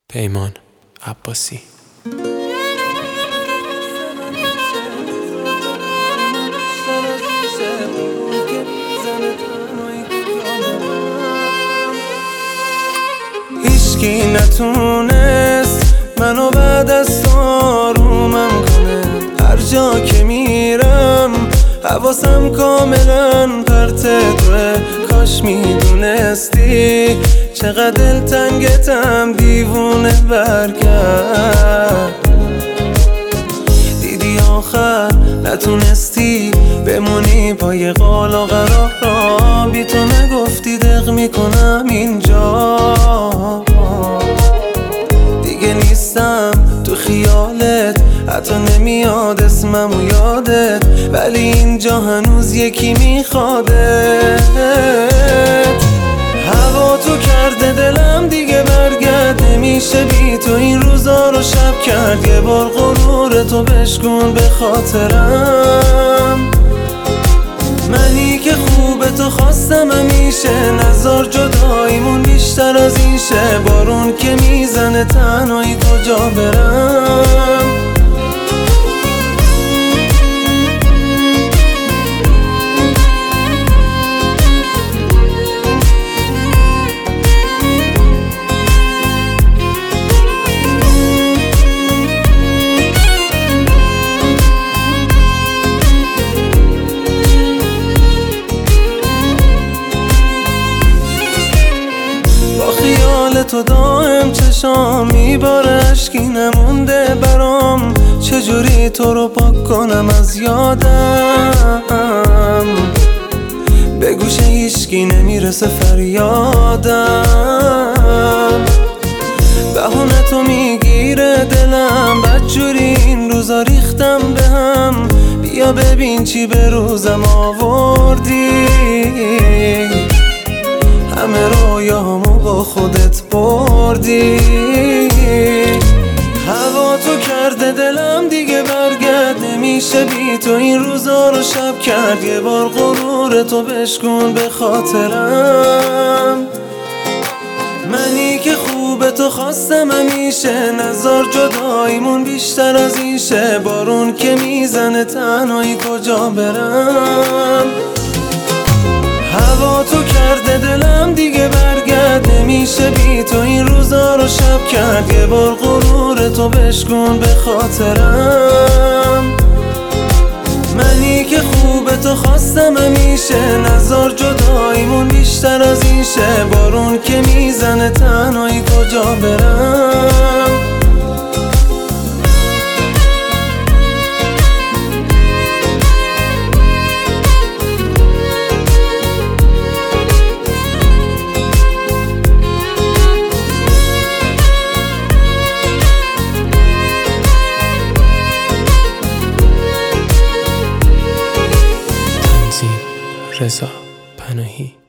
پیمان عباسی. هیچکی نتونست منو بعد از تو آرومم کنه. هر جا که میرم حواسم کاملا پرت توه. کاش میدونستی چقدر دلتنگتم دیوونه برگرد. دیدی آخر نتونستی بمونی پای قال و قرار را. بی تو نگفتی دق میکنم اینجا. دیگه نیستم تو خیالت، حتی نمیاد اسمم و یادت، ولی اینجا هنوز یکی میخوادت. هوا تو کرده دلم دیگه برگرد نمیشه بی تو این روزا رو شب کرد. یه بار غرور تو بشکن به خاطرم. منی که خوب تو خواستم همیشه، نذار جداییمون بیشتر از این شه. بارون که میزنه تنهایی کجا برم. تو دائم چشام میباره، اشکی نمونده برام. چجوری تو رو پاک کنم از یادم. به گوش هیچکی نمیرسه فریادم. بهونه تو میگیره دلم بدجوری این روزا ریختم به هم. بیا ببین چی به روزم آوردی. همه رویامو با خودت بردی. هوا تو کرده دلم دیگه برگرد نمیشه بی تو این روزا رو شب کرد. یه بار غرور تو بشکن به خاطرم. منی که خوب تو خواستم همیشه، نذار جداییمون بیشتر از این شه. بارون که میزنه تنهایی کجا برم. هوا تو کرده دلم دیگه برگرد نمیشه بی تو این روزا رو شب کرد. یه بار غرور تو بشکن به خاطرم. منی که خوب تو خواستم همیشه، نذار جداییمون بیشتر از این شه. بارون که میزنه تنهایی کجا برم. رضا پناهی.